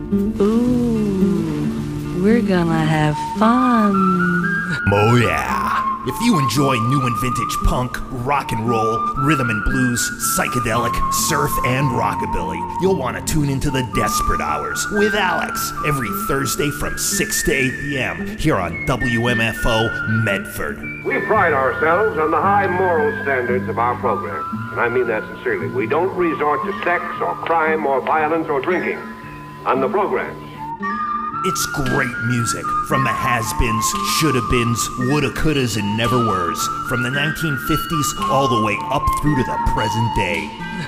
Ooh, we're gonna have fun. Oh yeah. If you enjoy new and vintage punk, rock and roll, rhythm and blues, psychedelic, surf, and rockabilly, you'll want to tune into the Desperate Hours with Alex every Thursday from 6 to 8 p.m. here on WMFO Medford. We pride ourselves on the high moral standards of our program, and I mean that sincerely. We don't resort to sex or crime or violence or drinking on the programs. It's great music from the has-beens, shoulda-beens, woulda, couldas, and never-weres, from the 1950s all the way up through to the present day.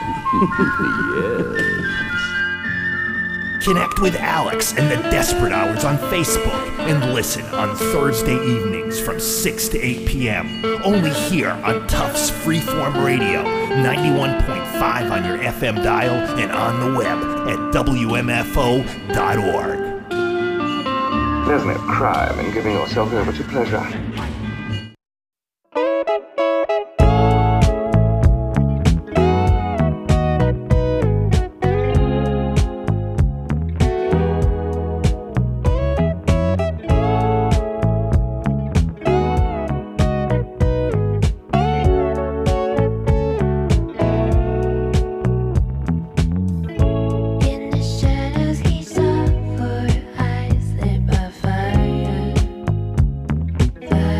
Yes. Connect with Alex and the Desperate Hours on Facebook and listen on Thursday evenings from 6 to 8 p.m. Only here on Tufts Freeform Radio, 91.5 on your FM dial and on the web at WMFO.org. There's no crime in giving yourself over to pleasure. The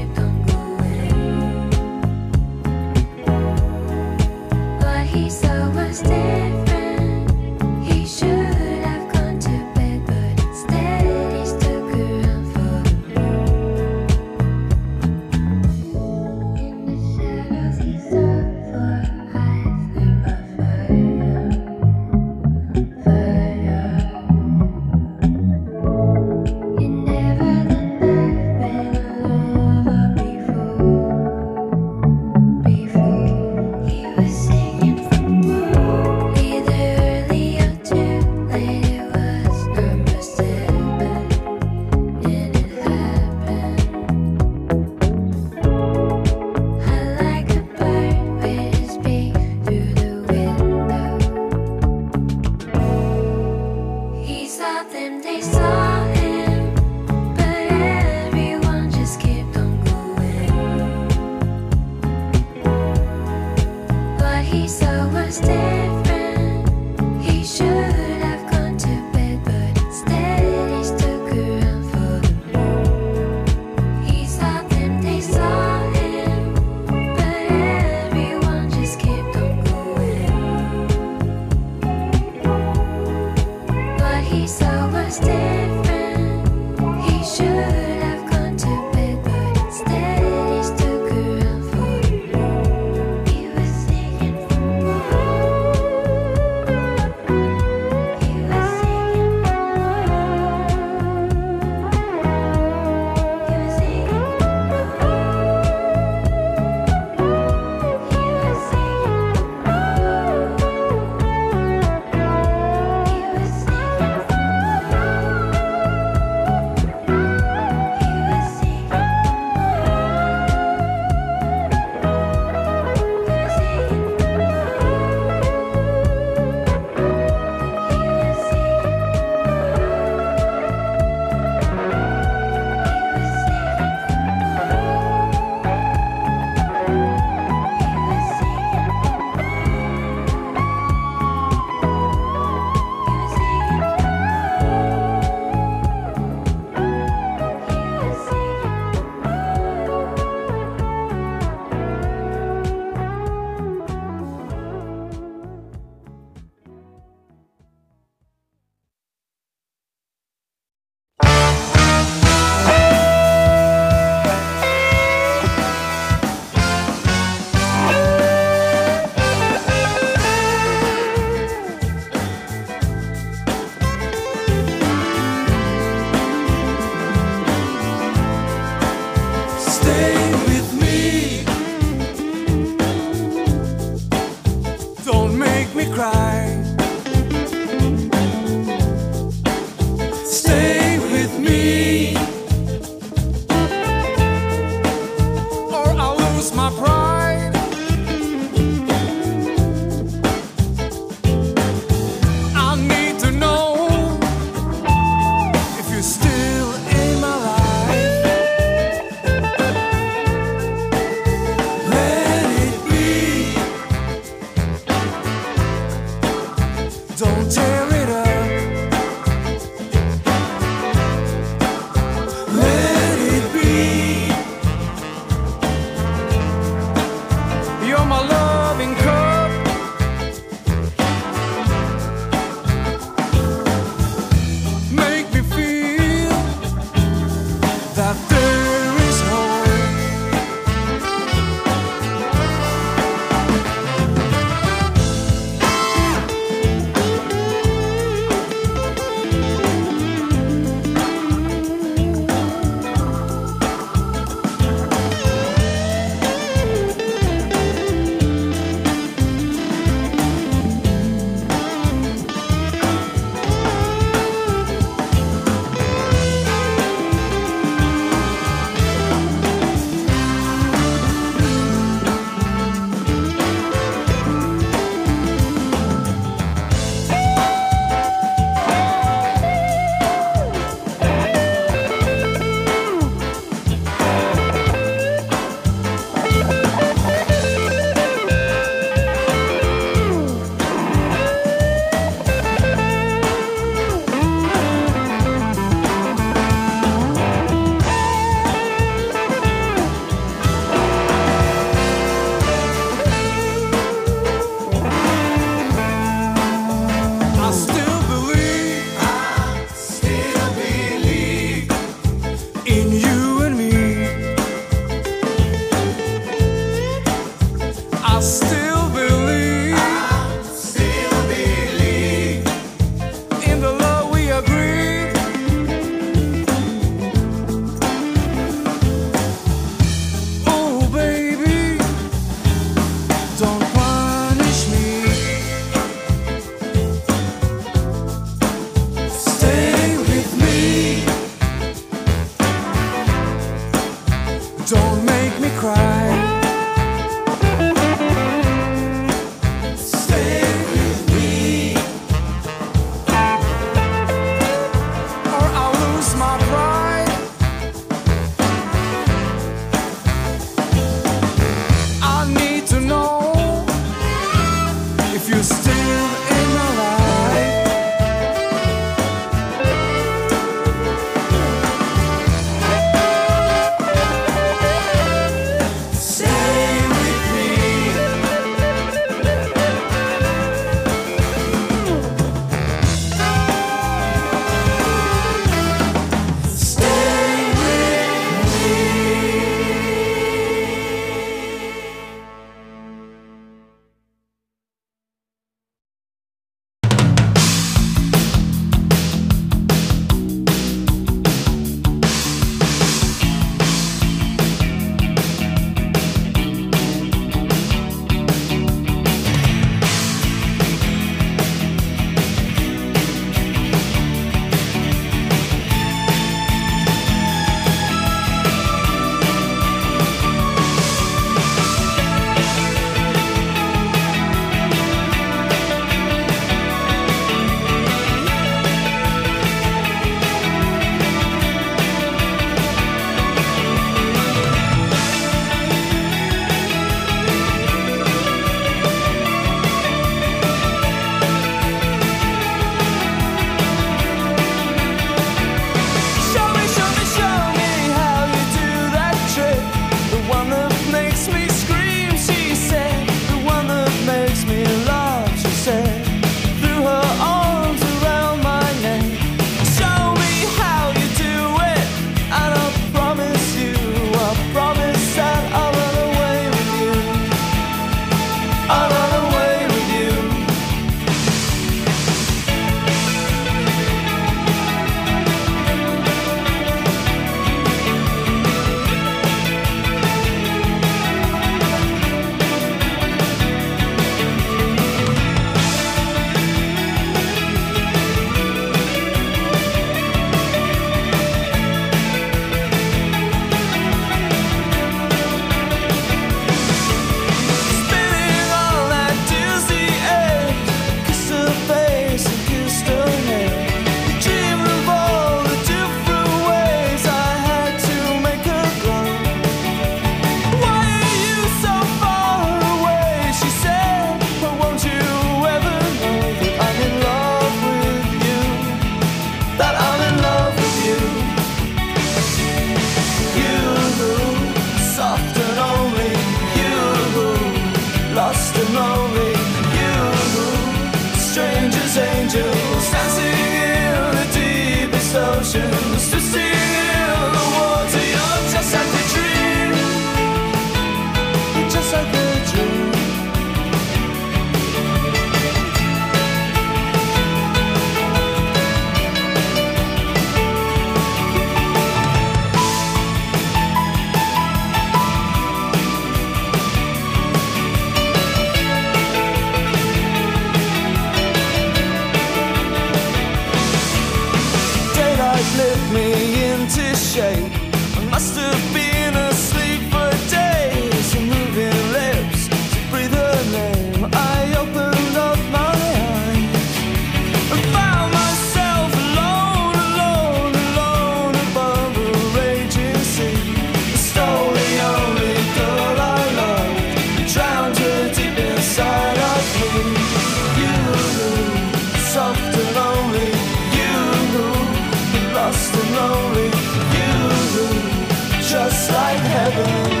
shape. I must have been asleep for days. Her moving lips to breathe her name. I opened up my eyes and found myself alone, alone, alone above a raging sea. Stole the only girl I loved, drowned her deep inside of me. You, soft and lonely, you, lost and lonely, you, just like heaven.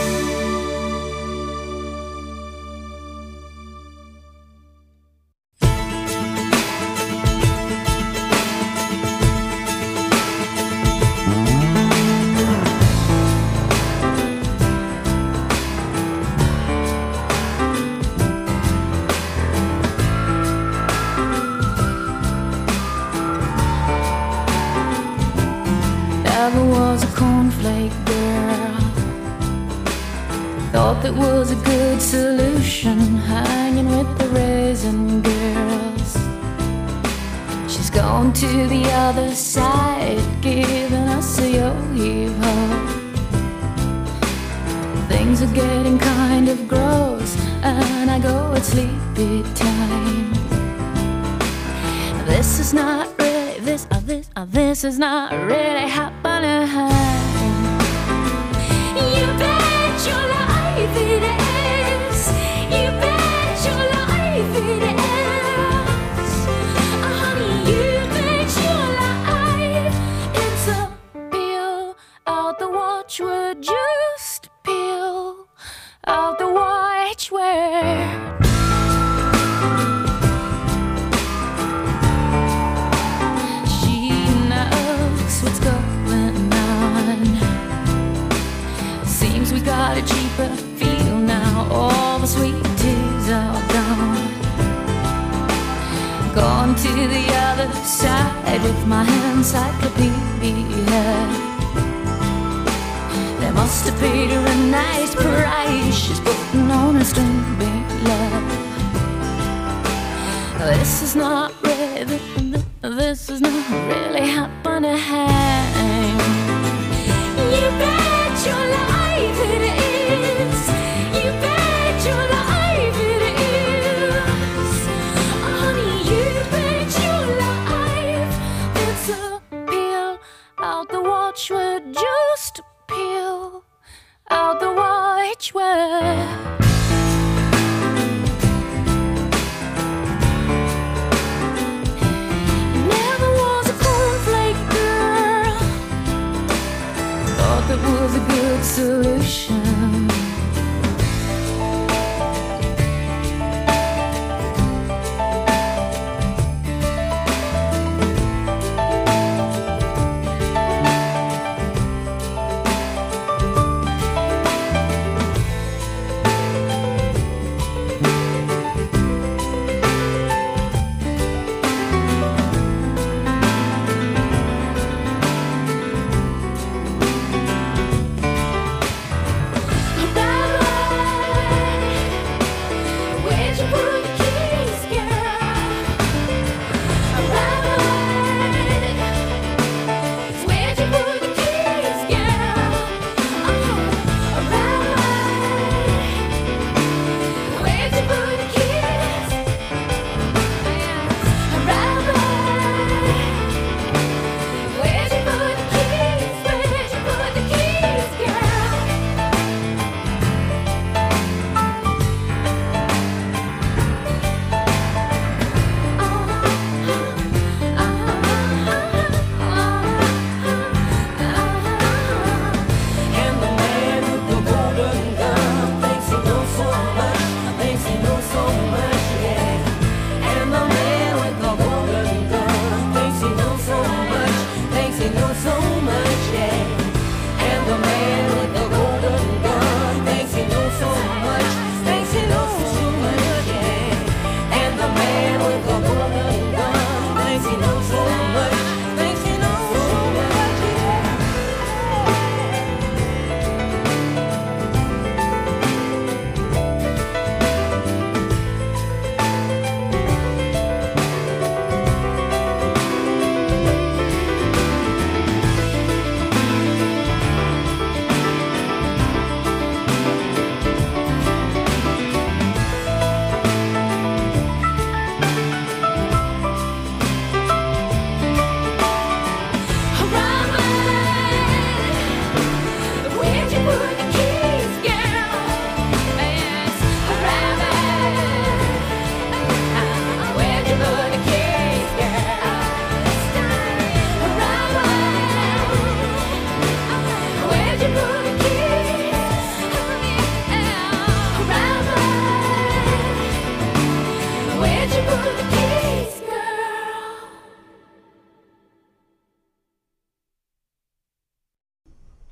Never was a cornflake girl. Thought that was a good solution, hanging with the raisin girls. She's gone to the other side, giving us a yo-heave-ho. Things are getting kind of gross, and I go at sleepy time. This is not really, this is not really happening. You bet your life it is. You bet your life it is. Honey, you bet your life it's a peel out the watchword. Just peel out the watchword. What's going on? Seems we got a cheaper feel now. All the sweet teas are gone. Gone to the other side with my encyclopedia. They must have paid her a nice price. She's putting on a string big love. This is not really, this is not really happening. You bet your life it is. You bet your life it is. Honey, you bet your life it's a peel out the watchword. Just peel out the watchword. That was a good solution.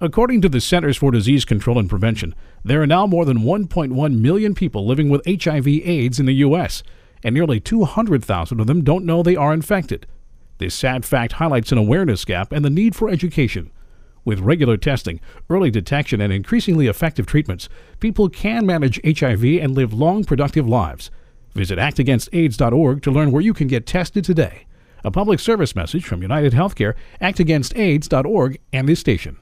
According to the Centers for Disease Control and Prevention, there are now more than 1.1 million people living with HIV/AIDS in the U.S., and nearly 200,000 of them don't know they are infected. This sad fact highlights an awareness gap and the need for education. With regular testing, early detection, and increasingly effective treatments, people can manage HIV and live long, productive lives. Visit actagainstaids.org to learn where you can get tested today. A public service message from United Healthcare, actagainstaids.org, and this station.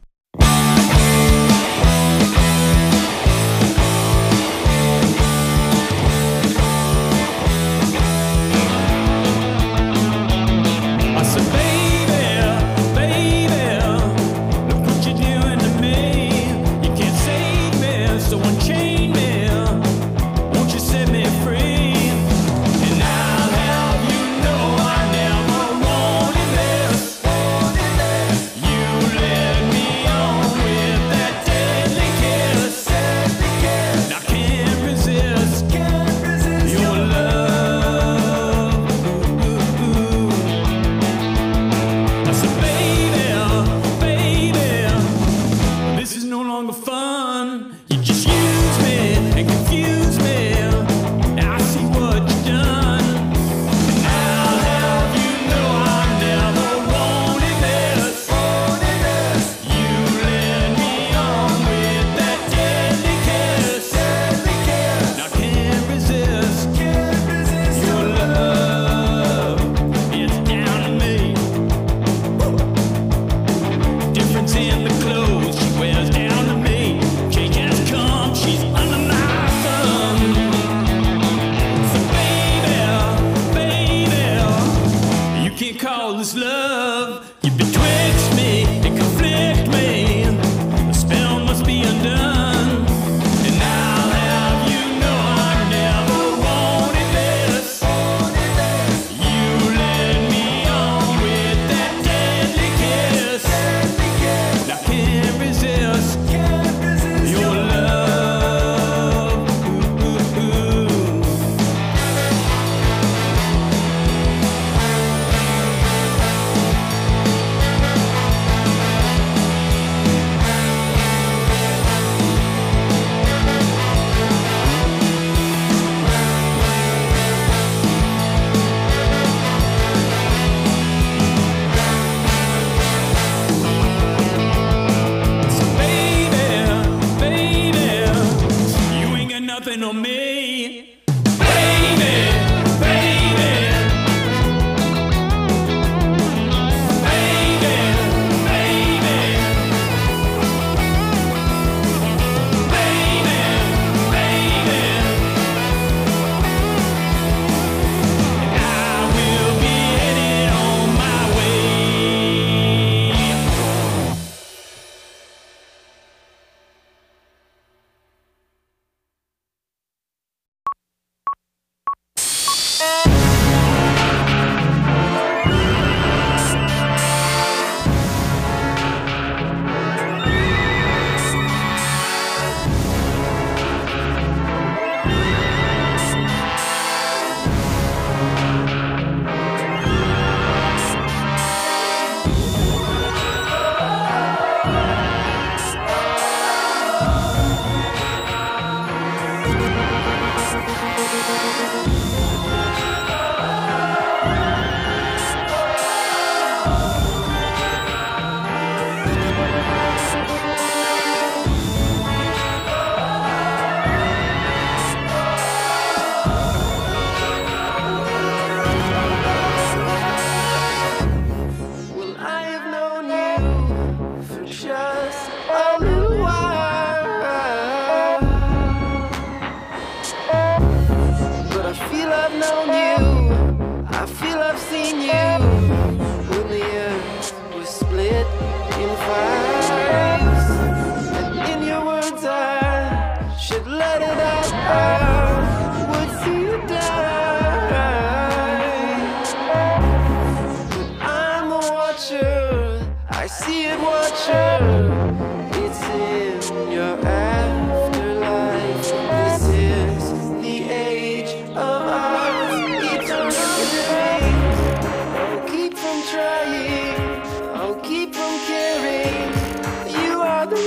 Keep from caring. You are the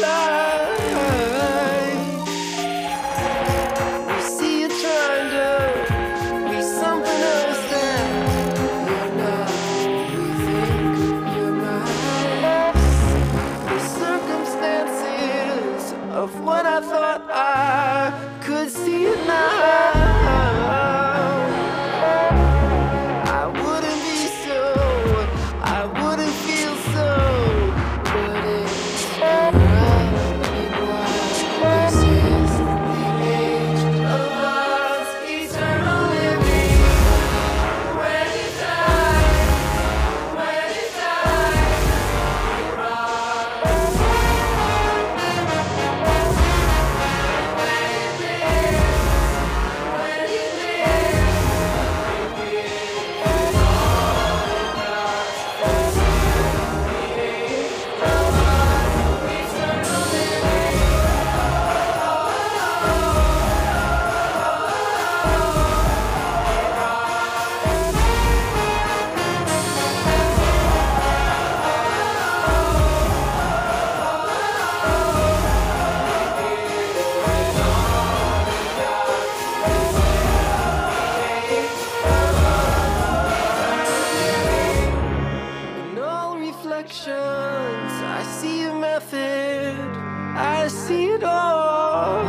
see it all.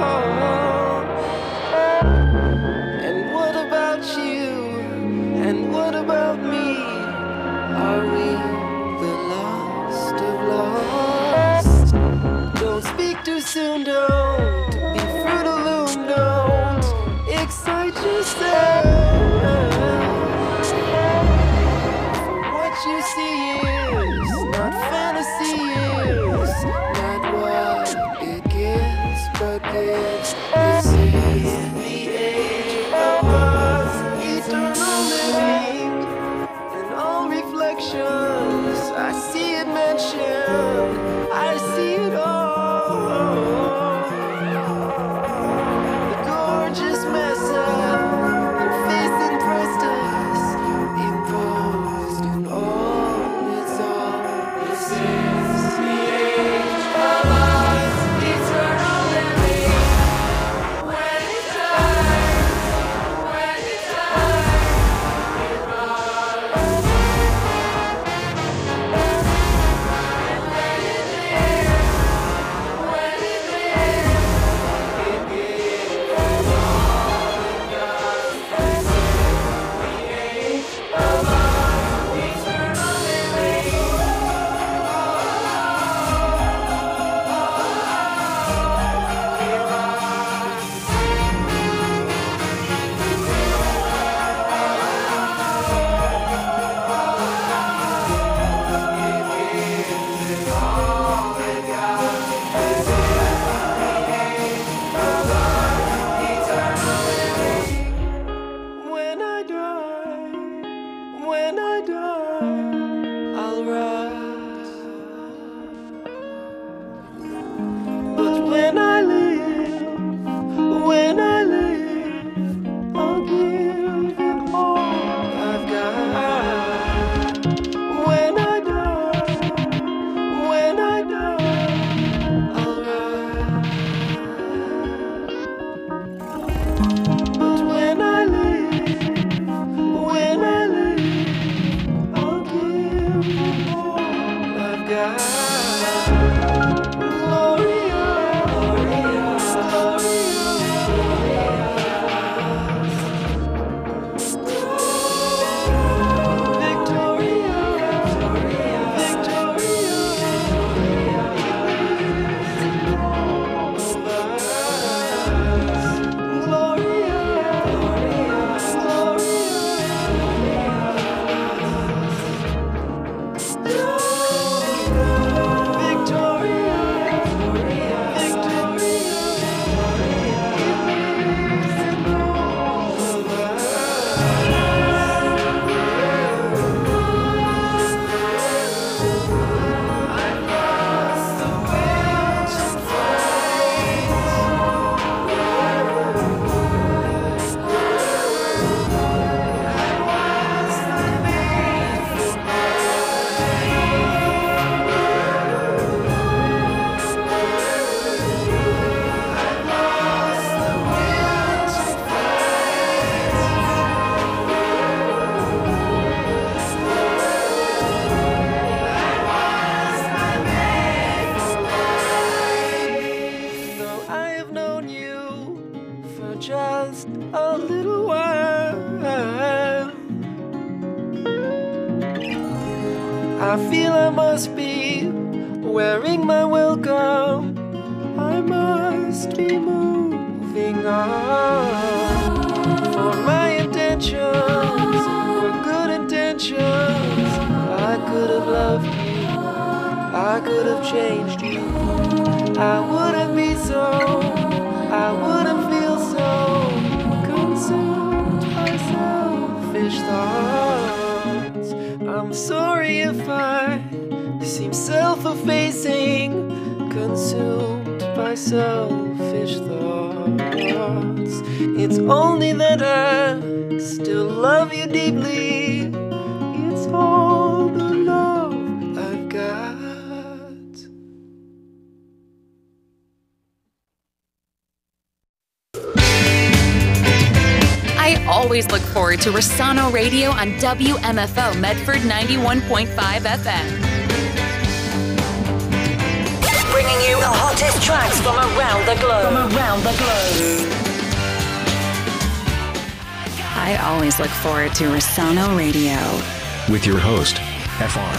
And what about you? And what about me? Are we the lost of lost? Don't speak too soon, don't be Fruit of Loom, don't excite yourself. For what you see is not fantasy, is not what it gives, but gives. This is the age of us, eternal living, and all reflections. I see it mentioned, I see it all. The gorgeous mess up your face impressed us, imposed in all its all. This is the age of us, eternal living. When it dies, when it dies, it rise. And when it lives, when it lives, it gives all it does. This is the age of us, eternal living. When I die, I'll rise. But when I live, I'll give it all I've got. When I die, I'll rise. But when I live, I'll give it all I've got. Gloria, Gloria, Victoria, Though I have known you for just a little while, I feel I must be wearing my welcome. I must be moving on. For my intentions were good intentions. I could have loved you, I could have changed you. I wouldn't be so, I wouldn't feel so consumed by selfish thoughts. I'm sorry if I seem self-effacing, consumed by selfish thoughts. It's only that I still love you deeply. It's all the love I've got. I always look forward to Rossano Radio on WMFO Medford 91.5 FM. Bringing you the hot hottest tracks from around the globe. I always look forward to Rosano Radio. With your host, FR.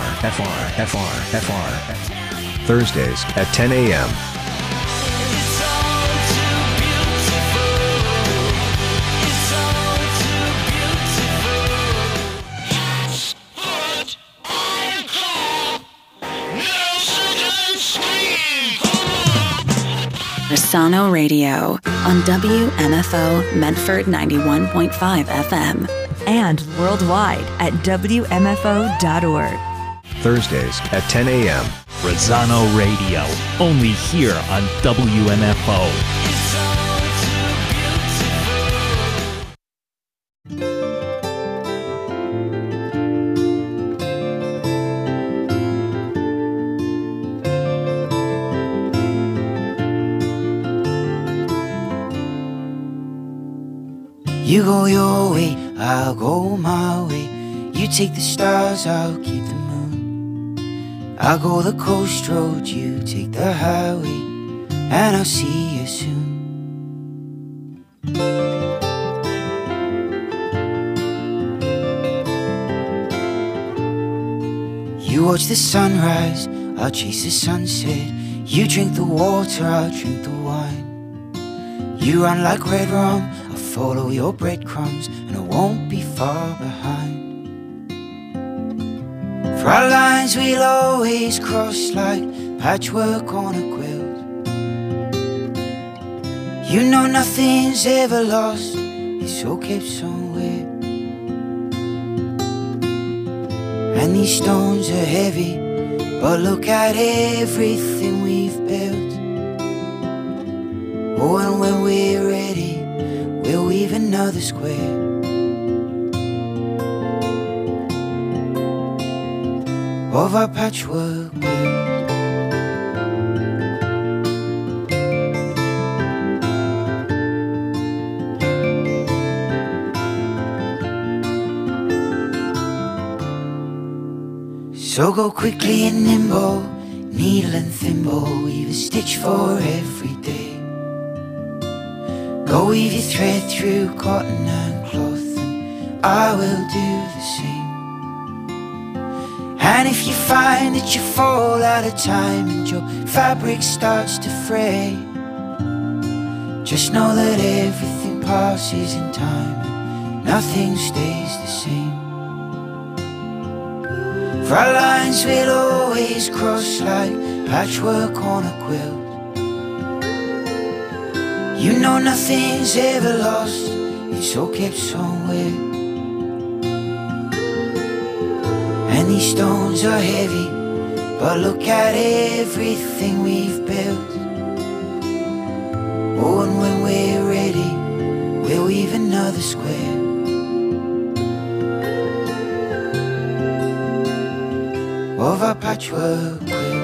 Thursdays at 10 a.m. Rosano Radio on WMFO Medford 91.5 FM. And worldwide at WMFO.org. Thursdays at 10 a.m. Rosano Radio, only here on WMFO. You go your way, I'll go my way. You take the stars, I'll keep the moon. I'll go the coast road, you take the highway, and I'll see you soon. You watch the sunrise, I'll chase the sunset. You drink the water, I'll drink the wine. You run like red rum, follow your breadcrumbs, and I won't be far behind. For our lines we'll always cross like patchwork on a quilt. You know nothing's ever lost, it's all kept somewhere. And these stones are heavy, but look at everything we've built. Oh, and when we're ready, we'll weave another square. Of our patchwork world. So go quickly and nimble, needle and thimble, weave a stitch for every day. Go weave your thread through cotton and cloth, and I will do the same. And if you find that you fall out of time and your fabric starts to fray, just know that everything passes in time and nothing stays the same. For our lines will always cross like patchwork on a quilt. You know nothing's ever lost, it's all kept somewhere. And these stones are heavy, but look at everything we've built. Oh, and when we're ready, we'll weave another square. Of our patchwork quilt.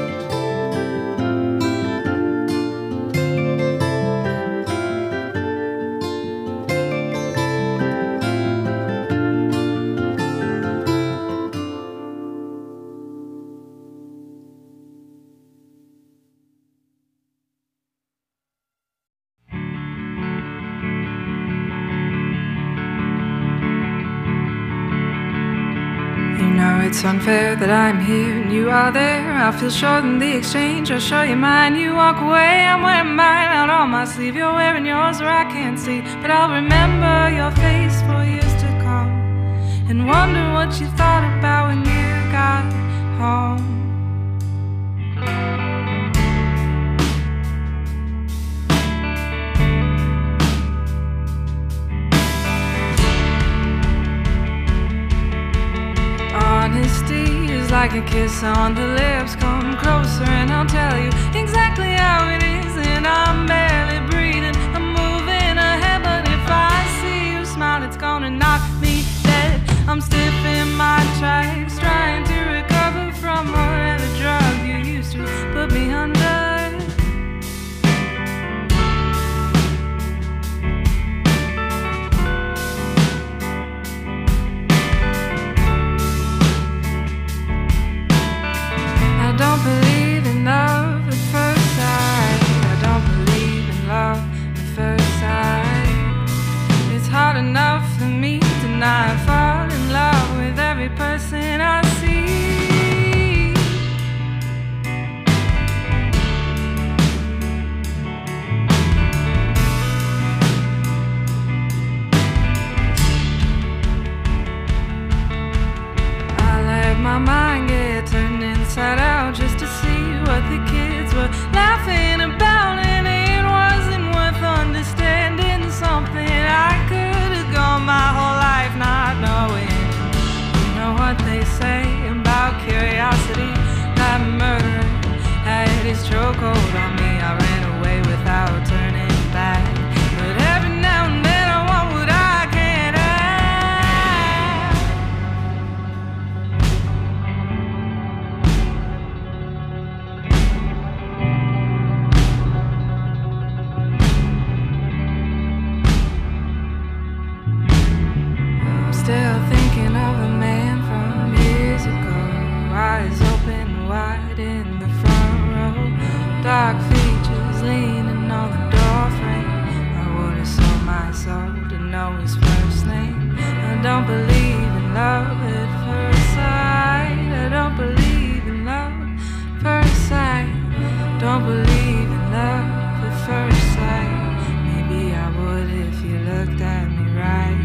It's unfair that I'm here and you are there. I feel short in the exchange. I'll show you mine. You walk away, I'm wearing mine out on my sleeve. You're wearing yours or I can't see, but I'll remember your face for years to come and wonder what you thought about when you got home. Honesty is like a kiss on the lips. Come closer and I'll tell you exactly how it is. And I'm barely breathing, I'm moving ahead, but if I see you smile, it's gonna knock me dead. I'm stiff in my tracks, trying to recover from whatever drug you used to put me under. Don't believe in love at first sight. his chokehold on me. I ran away without turning back. But every now and then I want what I can't have. I'm still thinking of the man from years ago. Eyes open wide in the front row. Dark features leaning on the doorframe. I would have sold my soul to know his first name. I don't believe in love at first sight. I don't believe in love at first sight. Don't believe in love at first sight. Maybe I would if you looked at me right.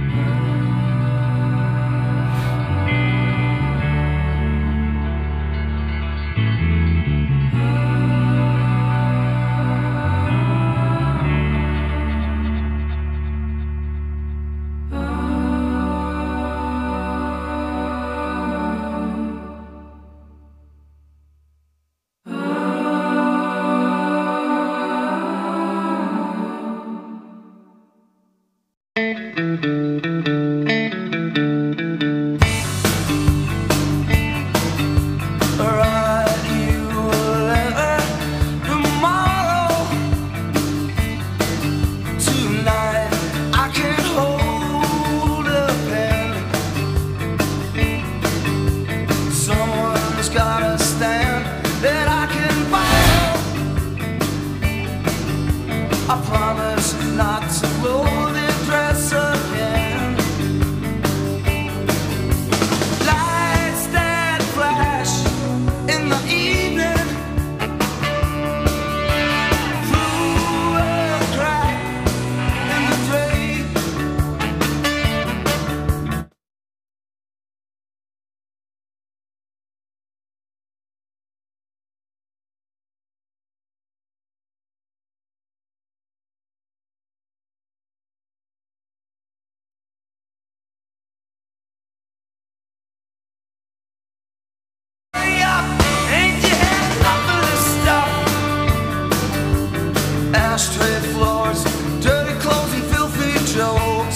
Ashtray floors, dirty clothes and filthy jokes.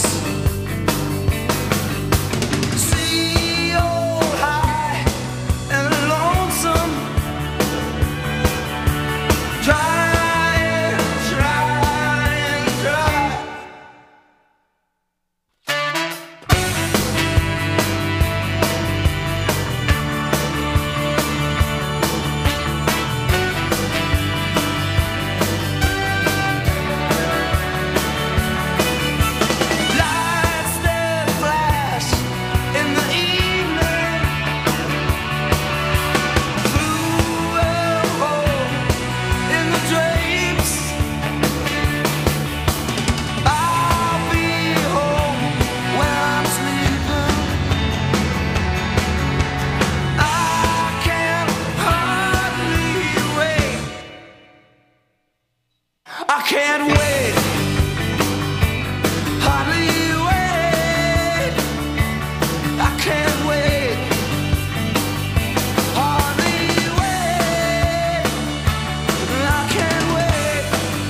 See old high and lonesome, dry and dry and dry. I can't wait, hardly wait. I can't wait, hardly wait. I can't wait,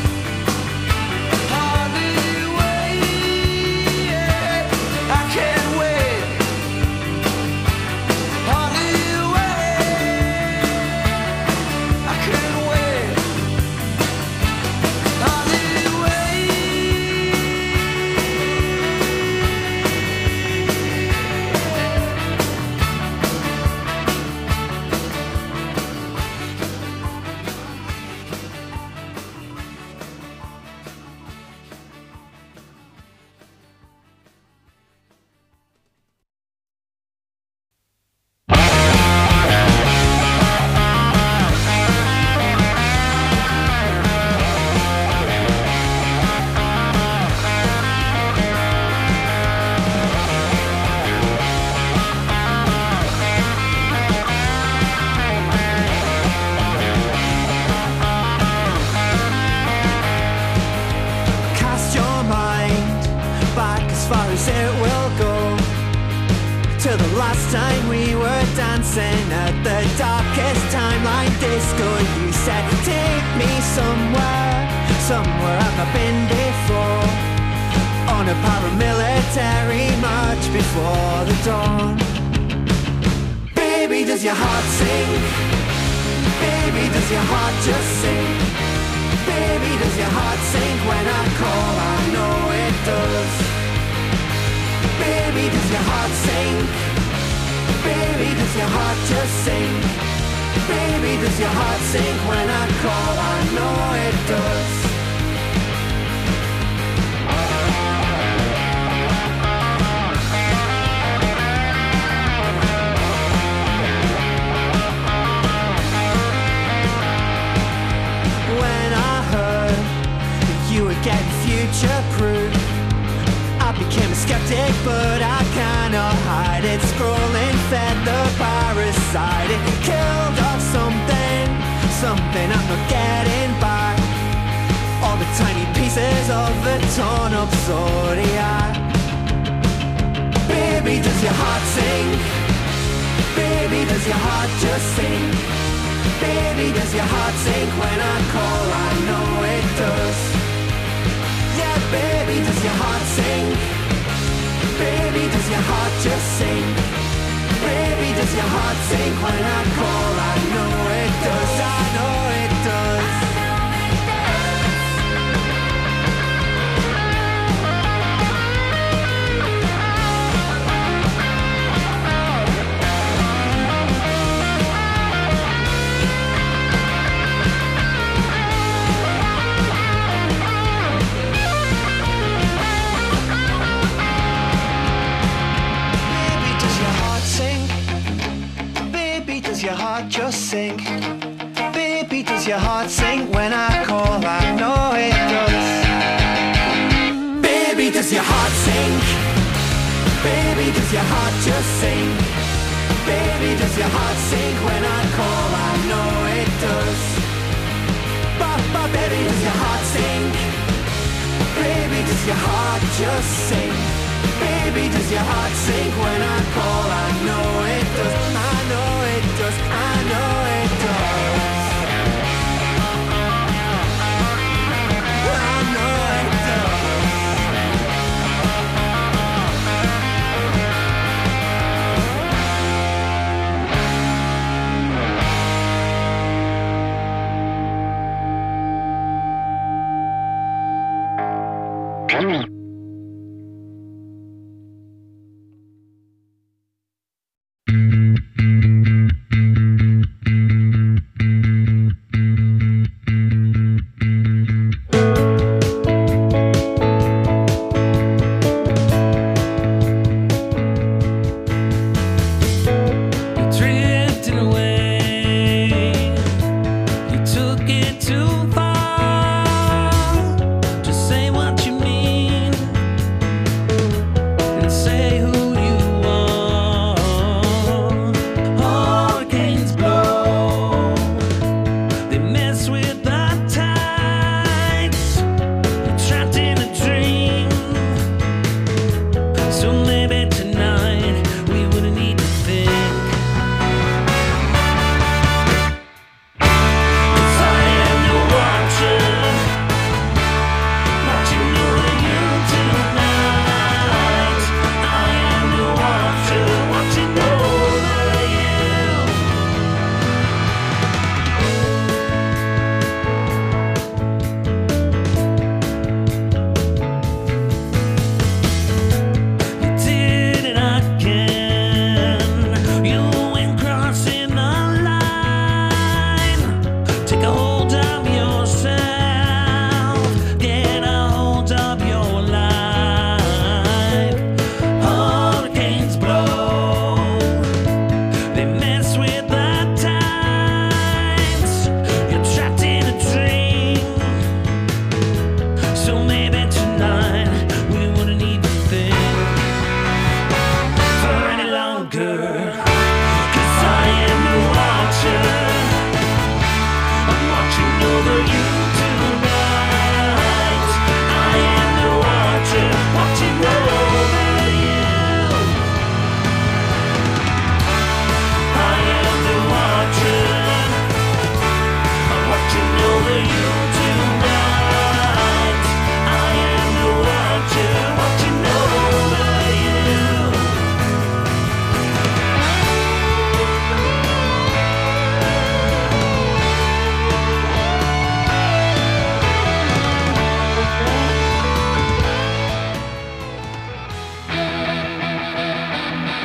hardly wait. I can't wait, hardly wait. I can't wait. Last time we were dancing at the darkest timeline disco, you said somewhere I've not been before, on a paramilitary march before the dawn. Baby, does your heart sing? Baby, does your heart just sing? Baby, does your heart sink when I call? I know it does. Baby, does your heart sing? Baby, does your heart just sing? Baby, does your heart sink when I call? I know it does. When I heard that you were getting future-proof, I became a skeptic, but I cannot hide it. Scrolling fed the parasite. It killed off something I'm not getting back. All the tiny pieces of the torn up zodiac. Baby, does your heart sing? Baby, does your heart just sing? Baby, does your heart sink when I call? I know it does. Yeah, baby, does your heart sing? Baby, does your heart just sing? Baby, does your heart sink when I call? I know it does. I know it does. Does your heart just sink? Baby, does your heart sink when I call? I know it does. Baby, does your heart sink? Baby, does your heart just sink? Baby, does your heart sink when I call? I know it does. But baby, does your heart sink? Baby, does your heart just sink? Baby, does your heart sink when I call? I know it does. I know it does. I know it does. I know it does. Drifting away, you took it too far.